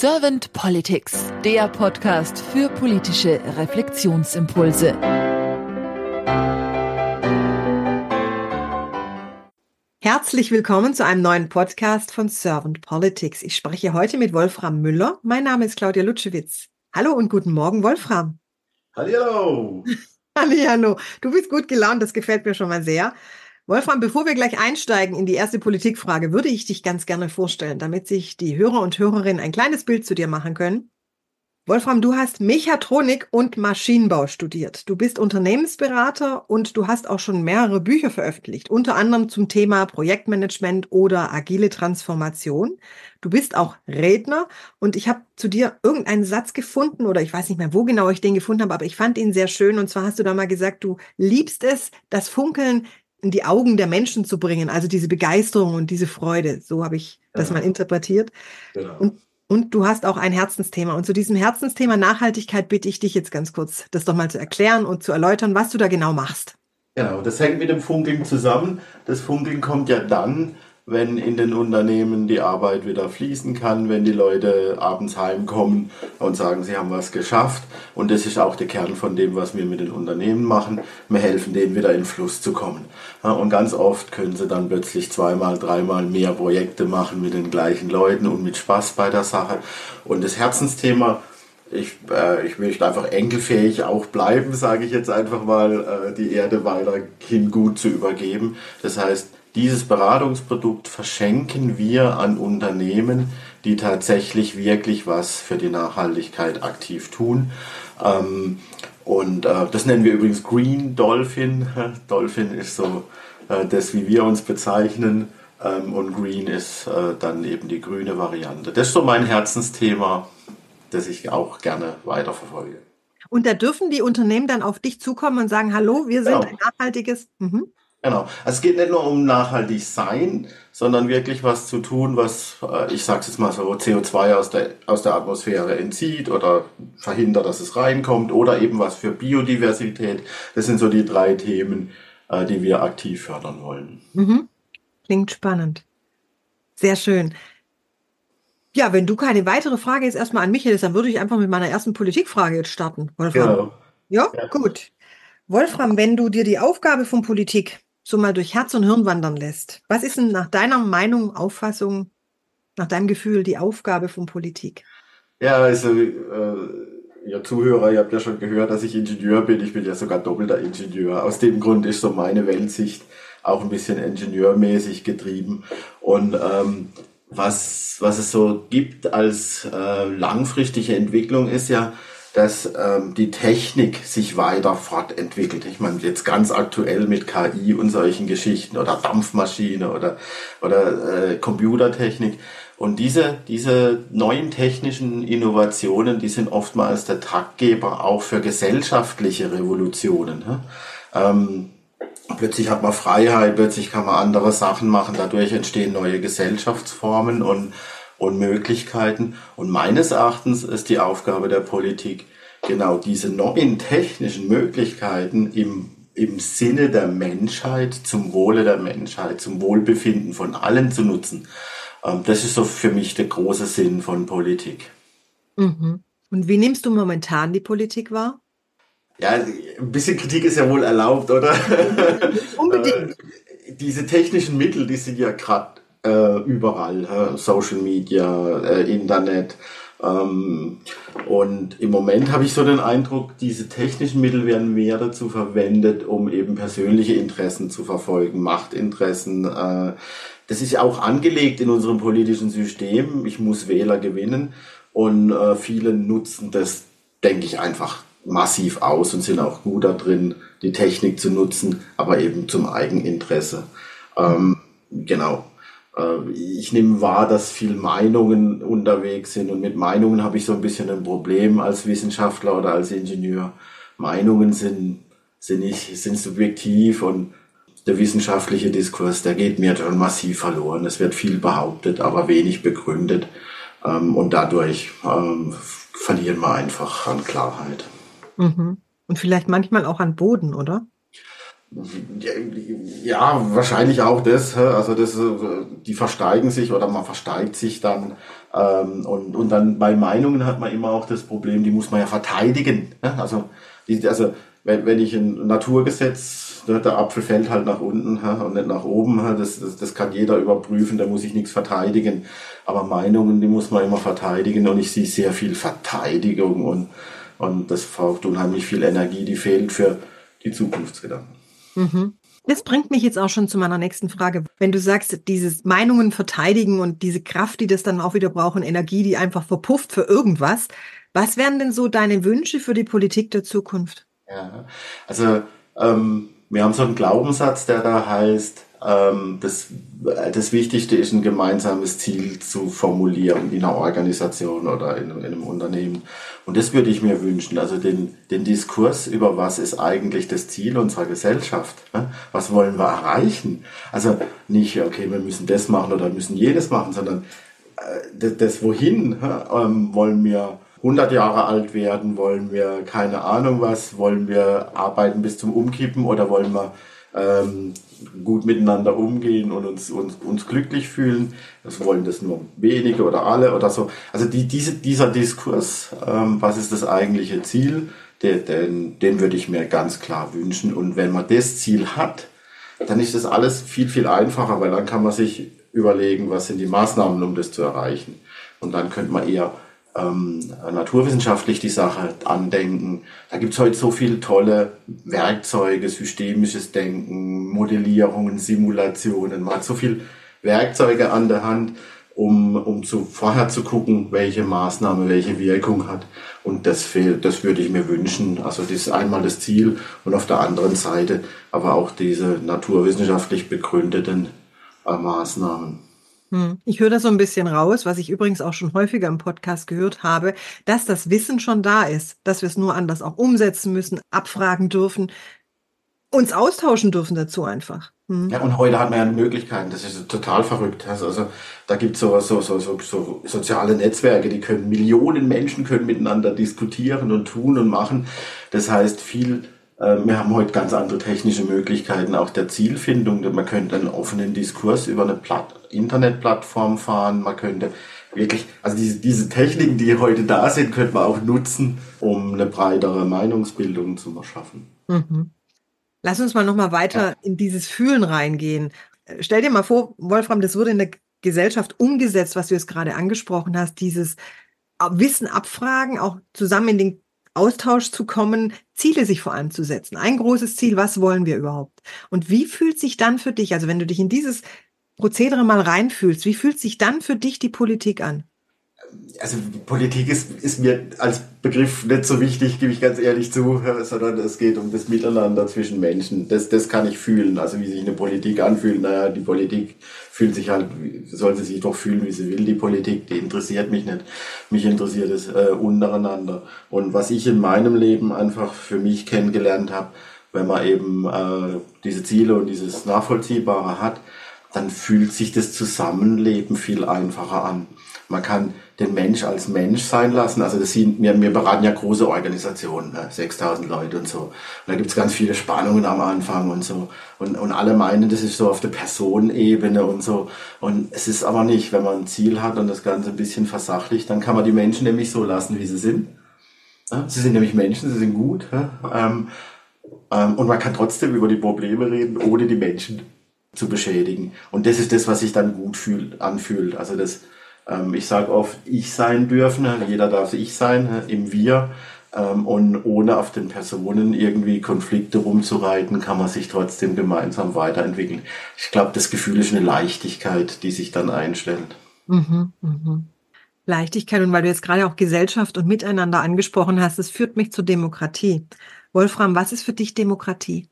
Servant Politics, der Podcast für politische Reflexionsimpulse. Herzlich willkommen zu einem neuen Podcast von Servant Politics. Ich spreche heute mit Wolfram Müller. Mein Name ist Claudia Lutschewitz. Hallo und guten Morgen, Wolfram. Hallihallo. Hallihallo. Du bist gut gelaunt, das gefällt mir schon mal sehr. Wolfram, bevor wir gleich einsteigen in die erste Politikfrage, würde ich dich ganz gerne vorstellen, damit sich die Hörer und Hörerinnen ein kleines Bild zu dir machen können. Wolfram, du hast Mechatronik und Maschinenbau studiert. Du bist Unternehmensberater und du hast auch schon mehrere Bücher veröffentlicht, unter anderem zum Thema Projektmanagement oder agile Transformation. Du bist auch Redner und ich habe zu dir irgendeinen Satz gefunden oder ich weiß nicht mehr, wo genau ich den gefunden habe, aber ich fand ihn sehr schön. Und zwar hast du da mal gesagt, du liebst es, das Funkeln in die Augen der Menschen zu bringen, also diese Begeisterung und diese Freude. So habe ich das mal interpretiert. Genau. Und du hast auch ein Herzensthema. Und zu diesem Herzensthema Nachhaltigkeit bitte ich dich jetzt ganz kurz, das doch mal zu erklären und zu erläutern, was du da genau machst. Genau, das hängt mit dem Funkeln zusammen. Das Funkeln kommt ja dann, wenn in den Unternehmen die Arbeit wieder fließen kann, wenn die Leute abends heimkommen und sagen, sie haben was geschafft. Und das ist auch der Kern von dem, was wir mit den Unternehmen machen. Wir helfen denen wieder in Fluss zu kommen. Ja, und ganz oft können sie dann plötzlich 2-mal, 3-mal mehr Projekte machen mit den gleichen Leuten und mit Spaß bei der Sache. Und das Herzensthema, ich möchte einfach enkelfähig auch bleiben, sage ich jetzt einfach mal, die Erde weiterhin gut zu übergeben. Das heißt, dieses Beratungsprodukt verschenken wir an Unternehmen, die tatsächlich wirklich was für die Nachhaltigkeit aktiv tun. Das nennen wir übrigens Green Dolphin. Dolphin ist so das, wie wir uns bezeichnen. Und Green ist dann eben die grüne Variante. Das ist so mein Herzensthema, das ich auch gerne weiterverfolge. Und da dürfen die Unternehmen dann auf dich zukommen und sagen, hallo, wir sind ein nachhaltiges... Genau. Also es geht nicht nur um nachhaltig sein, sondern wirklich was zu tun, was, ich sag's jetzt mal so, CO2 aus der Atmosphäre entzieht oder verhindert, dass es reinkommt oder eben was für Biodiversität. Das sind so die 3 Themen, die wir aktiv fördern wollen. Klingt spannend. Sehr schön. Ja, wenn du keine weitere Frage jetzt erstmal an mich hättest, dann würde ich einfach mit meiner ersten Politikfrage jetzt starten, Wolfram. Genau. Ja, gut. Wolfram, wenn du dir die Aufgabe von Politik so mal durch Herz und Hirn wandern lässt, was ist denn nach deiner Meinung, Auffassung, nach deinem Gefühl die Aufgabe von Politik? Ja, also, ihr Zuhörer, ihr habt ja schon gehört, dass ich Ingenieur bin. Ich bin ja sogar doppelter Ingenieur. Aus dem Grund ist so meine Weltsicht auch ein bisschen ingenieurmäßig getrieben. Und was es so gibt als langfristige Entwicklung ist ja, dass die Technik sich weiter fortentwickelt. Ich meine, jetzt ganz aktuell mit KI und solchen Geschichten oder Dampfmaschine oder Computertechnik. Und diese neuen technischen Innovationen, die sind oftmals der Taktgeber auch für gesellschaftliche Revolutionen. Plötzlich hat man Freiheit, plötzlich kann man andere Sachen machen, dadurch entstehen neue Gesellschaftsformen und Möglichkeiten. Und meines Erachtens ist die Aufgabe der Politik, genau diese neuen technischen Möglichkeiten im Sinne der Menschheit, zum Wohle der Menschheit, zum Wohlbefinden von allen zu nutzen. Das ist so für mich der große Sinn von Politik. Und wie nimmst du momentan die Politik wahr? Ja, ein bisschen Kritik ist ja wohl erlaubt, oder? Unbedingt. Diese technischen Mittel, die sind ja gerade überall, Social Media, Internet. Und im Moment habe ich so den Eindruck, diese technischen Mittel werden mehr dazu verwendet, um eben persönliche Interessen zu verfolgen, Machtinteressen. Das ist auch angelegt in unserem politischen System. Ich muss Wähler gewinnen und viele nutzen das, denke ich, einfach massiv aus und sind auch gut da drin, die Technik zu nutzen, aber eben zum Eigeninteresse. Genau. Ich nehme wahr, dass viel Meinungen unterwegs sind und mit Meinungen habe ich so ein bisschen ein Problem als Wissenschaftler oder als Ingenieur. Meinungen sind subjektiv und der wissenschaftliche Diskurs, der geht mir schon massiv verloren. Es wird viel behauptet, aber wenig begründet und dadurch verlieren wir einfach an Klarheit. Und vielleicht manchmal auch an Boden, oder? Ja, wahrscheinlich auch das. Also die versteigen sich oder man versteigt sich dann. Und dann bei Meinungen hat man immer auch das Problem, die muss man ja verteidigen. Also wenn ich ein Naturgesetz, der Apfel fällt halt nach unten und nicht nach oben, das kann jeder überprüfen, da muss ich nichts verteidigen. Aber Meinungen, die muss man immer verteidigen und ich sehe sehr viel Verteidigung und das braucht unheimlich viel Energie, die fehlt für die Zukunftsgedanken. Mhm. Das bringt mich jetzt auch schon zu meiner nächsten Frage. Wenn du sagst, dieses Meinungen verteidigen und diese Kraft, die das dann auch wieder brauchen, Energie, die einfach verpufft für irgendwas, was wären denn so deine Wünsche für die Politik der Zukunft? Ja, also wir haben so einen Glaubenssatz, der da heißt, das Wichtigste ist, ein gemeinsames Ziel zu formulieren in einer Organisation oder in einem Unternehmen. Und das würde ich mir wünschen, also den Diskurs über was ist eigentlich das Ziel unserer Gesellschaft. Ne? Was wollen wir erreichen? Also nicht, okay, wir müssen das machen oder müssen jenes machen, sondern das Wohin. Wollen wir 100 Jahre alt werden? Wollen wir keine Ahnung was? Wollen wir arbeiten bis zum Umkippen oder wollen wir gut miteinander umgehen und uns glücklich fühlen? Das wollen das nur wenige oder alle oder so. Also dieser Diskurs, was ist das eigentliche Ziel, den würde ich mir ganz klar wünschen. Und wenn man das Ziel hat, dann ist das alles viel, viel einfacher, weil dann kann man sich überlegen, was sind die Maßnahmen, um das zu erreichen. Und dann könnte man eher naturwissenschaftlich die Sache andenken. Da gibt's heute so viele tolle Werkzeuge, systemisches Denken, Modellierungen, Simulationen. Man hat so viele Werkzeuge an der Hand, um vorher zu gucken, welche Maßnahme welche Wirkung hat. Und das würde ich mir wünschen. Also das ist einmal das Ziel und auf der anderen Seite aber auch diese naturwissenschaftlich begründeten Maßnahmen. Ich höre da so ein bisschen raus, was ich übrigens auch schon häufiger im Podcast gehört habe, dass das Wissen schon da ist, dass wir es nur anders auch umsetzen müssen, abfragen dürfen, uns austauschen dürfen dazu einfach. Ja, und heute hat man ja Möglichkeiten, das ist total verrückt. Also da gibt's so soziale Netzwerke, Millionen Menschen können miteinander diskutieren und tun und machen. Das heißt, wir haben heute ganz andere technische Möglichkeiten, auch der Zielfindung. Man könnte einen offenen Diskurs über eine Internetplattform fahren. Man könnte wirklich, also diese Techniken, die heute da sind, könnte man auch nutzen, um eine breitere Meinungsbildung zu schaffen. Mhm. Lass uns mal nochmal weiter in dieses Fühlen reingehen. Stell dir mal vor, Wolfram, das wurde in der Gesellschaft umgesetzt, was du jetzt gerade angesprochen hast, dieses Wissen abfragen, auch zusammen in den Austausch zu kommen, Ziele sich vor allem zu setzen. Ein großes Ziel, was wollen wir überhaupt? Und wie fühlt sich dann für dich, also wenn du dich in dieses Prozedere mal reinfühlst, wie fühlt sich dann für dich die Politik an? Also Politik ist mir als Begriff nicht so wichtig, gebe ich ganz ehrlich zu, sondern es geht um das Miteinander zwischen Menschen. Das kann ich fühlen, also wie sich eine Politik anfühlt. Naja, die Politik fühlt sich halt, soll sie sich doch fühlen, wie sie will. Die Politik, die interessiert mich nicht. Mich interessiert es untereinander. Und was ich in meinem Leben einfach für mich kennengelernt habe, wenn man eben diese Ziele und dieses Nachvollziehbare hat, dann fühlt sich das Zusammenleben viel einfacher an. Man kann den Mensch als Mensch sein lassen. Also wir beraten ja große Organisationen, 6.000 Leute und so. Und da gibt's ganz viele Spannungen am Anfang und so. Und alle meinen, das ist so auf der Personenebene und so. Und es ist aber nicht, wenn man ein Ziel hat und das Ganze ein bisschen versachlicht, dann kann man die Menschen nämlich so lassen, wie sie sind. Sie sind nämlich Menschen, sie sind gut. Und man kann trotzdem über die Probleme reden, ohne die Menschen zu beschädigen. Und das ist das, was sich dann gut anfühlt. Also ich sage oft, ich sein dürfen, jeder darf ich sein, im Wir. Und ohne auf den Personen irgendwie Konflikte rumzureiten, kann man sich trotzdem gemeinsam weiterentwickeln. Ich glaube, das Gefühl ist eine Leichtigkeit, die sich dann einstellt. Leichtigkeit, und weil du jetzt gerade auch Gesellschaft und Miteinander angesprochen hast, das führt mich zur Demokratie. Wolfram, was ist für dich Demokratie?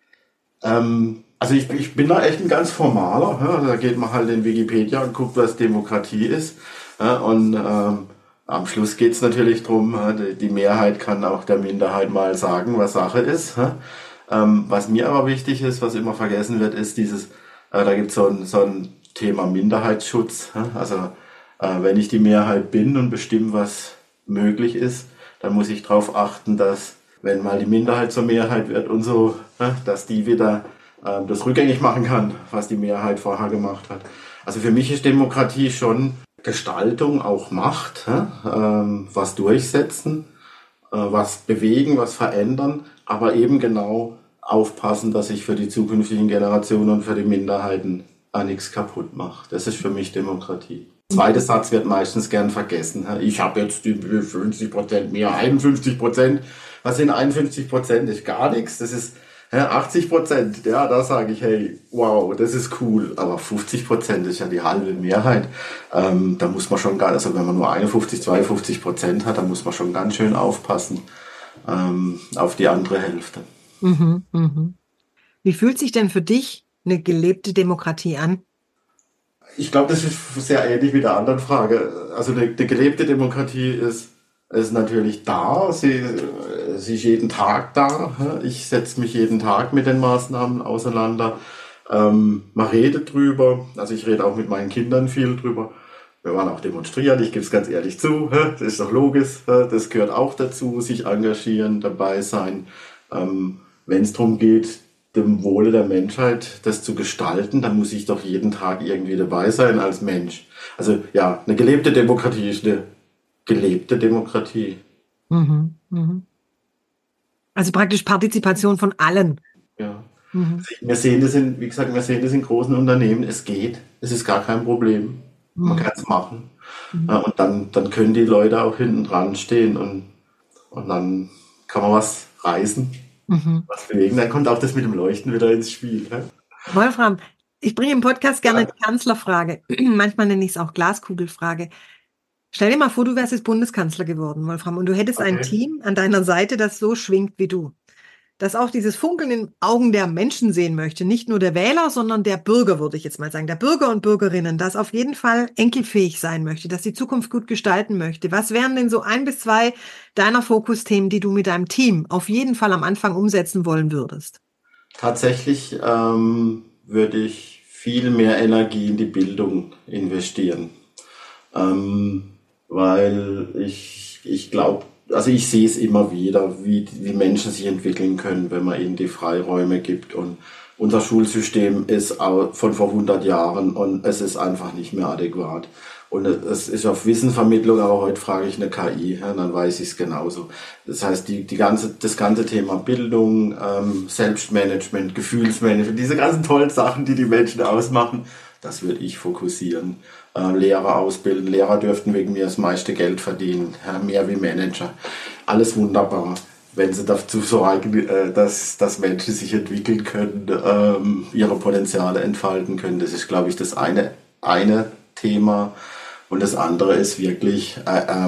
Also ich bin da echt ein ganz formaler. Da geht man halt in Wikipedia und guckt, was Demokratie ist. Und am Schluss geht's natürlich drum, die Mehrheit kann auch der Minderheit mal sagen, was Sache ist. Was mir aber wichtig ist, was immer vergessen wird, ist da gibt's so ein Thema Minderheitsschutz. Also wenn ich die Mehrheit bin und bestimme, was möglich ist, dann muss ich darauf achten, dass wenn mal die Minderheit zur Mehrheit wird und so, dass die wieder das rückgängig machen kann, was die Mehrheit vorher gemacht hat. Also für mich ist Demokratie schon Gestaltung, auch Macht, was durchsetzen, was bewegen, was verändern, aber eben genau aufpassen, dass ich für die zukünftigen Generationen und für die Minderheiten nichts kaputt mache. Das ist für mich Demokratie. Der zweite Satz wird meistens gern vergessen. Ich habe jetzt die 50% mehr, 51%. Was sind 51%? Das ist gar nichts. Das ist 80%. Ja, da sage ich, hey, wow, das ist cool. Aber 50% ist ja die halbe Mehrheit. Da muss man schon also wenn man nur 51, 52% hat, dann muss man schon ganz schön aufpassen auf die andere Hälfte. Wie fühlt sich denn für dich eine gelebte Demokratie an? Ich glaube, das ist sehr ähnlich wie der anderen Frage. Also eine gelebte Demokratie ist natürlich da. Sie ist jeden Tag da. Ich setze mich jeden Tag mit den Maßnahmen auseinander. Man redet drüber. Also ich rede auch mit meinen Kindern viel drüber. Wir waren auch demonstrieren, ich gebe es ganz ehrlich zu. Das ist doch logisch. Das gehört auch dazu, sich engagieren, dabei sein. Wenn es darum geht, dem Wohle der Menschheit das zu gestalten, dann muss ich doch jeden Tag irgendwie dabei sein als Mensch. Also ja, eine gelebte Demokratie ist eine gelebte Demokratie. Also praktisch Partizipation von allen. Ja. Wir sehen das in großen Unternehmen. Es geht. Es ist gar kein Problem. Man kann es machen. Und dann können die Leute auch hinten dran stehen und dann kann man was reißen. Was bewegen, dann kommt auch das mit dem Leuchten wieder ins Spiel. Wolfram, ich bringe im Podcast gerne die Kanzlerfrage. Manchmal nenne ich es auch Glaskugelfrage. Stell dir mal vor, du wärst jetzt Bundeskanzler geworden, Wolfram, und du hättest ein Team an deiner Seite, das so schwingt wie du. Das auch dieses Funkeln in den Augen der Menschen sehen möchte. Nicht nur der Wähler, sondern der Bürger, würde ich jetzt mal sagen. Der Bürger und Bürgerinnen, das auf jeden Fall enkelfähig sein möchte, dass die Zukunft gut gestalten möchte. Was wären denn so 1 bis 2 deiner Fokusthemen, die du mit deinem Team auf jeden Fall am Anfang umsetzen wollen würdest? Tatsächlich würde ich viel mehr Energie in die Bildung investieren. Weil ich glaube, also ich sehe es immer wieder, wie Menschen sich entwickeln können, wenn man ihnen die Freiräume gibt. Und unser Schulsystem ist von vor 100 Jahren und es ist einfach nicht mehr adäquat. Und es ist auf Wissenvermittlung, aber heute frage ich eine KI, dann weiß ich es genauso. Das heißt, das ganze Thema Bildung, Selbstmanagement, Gefühlsmanagement, diese ganzen tollen Sachen, die Menschen ausmachen, das würde ich fokussieren. Lehrer ausbilden. Lehrer dürften wegen mir das meiste Geld verdienen. Mehr wie Manager. Alles wunderbar, wenn sie dazu sorgen, dass Menschen sich entwickeln können, ihre Potenziale entfalten können. Das ist, glaube ich, das eine Thema. Und das andere ist wirklich,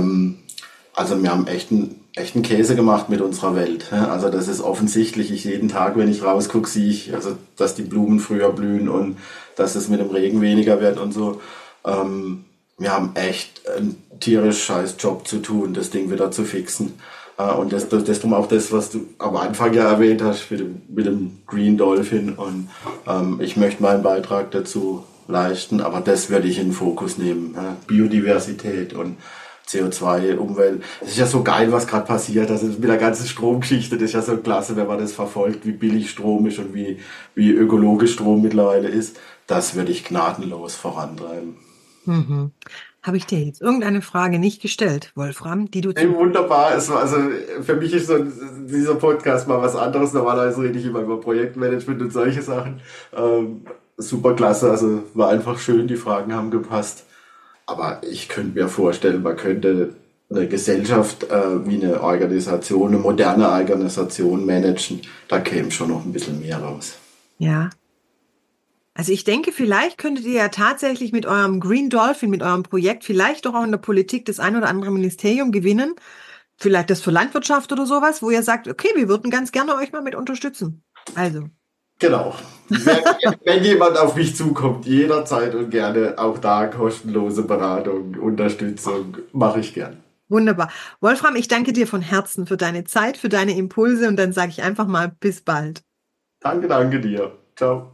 also wir haben echten Käse gemacht mit unserer Welt. Also das ist offensichtlich. Jeden Tag, wenn ich rausgucke, sehe ich, also, dass die Blumen früher blühen und dass es mit dem Regen weniger wird und so. Wir haben echt einen tierisch scheiß Job zu tun, das Ding wieder zu fixen. Und das drum auch das, was du am Anfang ja erwähnt hast mit dem Green Dolphin. Und ich möchte meinen Beitrag dazu leisten, aber das werde ich in den Fokus nehmen. Biodiversität und CO2, Umwelt. Es ist ja so geil, was gerade passiert. Also mit der ganzen Stromgeschichte, das ist ja so klasse, wenn man das verfolgt, wie billig Strom ist und wie ökologisch Strom mittlerweile ist. Das würde ich gnadenlos vorantreiben. Habe ich dir jetzt irgendeine Frage nicht gestellt, Wolfram, die du... Wunderbar. Also für mich ist dieser Podcast mal was anderes. Normalerweise rede ich immer über Projektmanagement und solche Sachen. Super klasse. Also war einfach schön, die Fragen haben gepasst. Aber ich könnte mir vorstellen, man könnte eine Gesellschaft wie eine Organisation, eine moderne Organisation managen. Da käme schon noch ein bisschen mehr raus. Ja. Also ich denke, vielleicht könntet ihr ja tatsächlich mit eurem Green Dolphin, mit eurem Projekt, vielleicht doch auch in der Politik das ein oder andere Ministerium gewinnen. Vielleicht das für Landwirtschaft oder sowas, wo ihr sagt, okay, wir würden ganz gerne euch mal mit unterstützen. Also. Genau. Wenn jemand auf mich zukommt, jederzeit und gerne, auch da kostenlose Beratung, Unterstützung, mache ich gern. Wunderbar. Wolfram, ich danke dir von Herzen für deine Zeit, für deine Impulse und dann sage ich einfach mal bis bald. Danke dir. Ciao.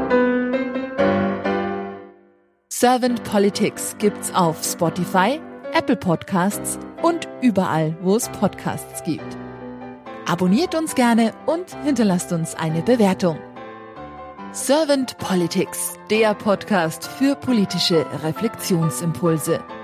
Servant Politics gibt's auf Spotify, Apple Podcasts und überall, wo es Podcasts gibt. Abonniert uns gerne und hinterlasst uns eine Bewertung. Servant Politics, der Podcast für politische Reflexionsimpulse.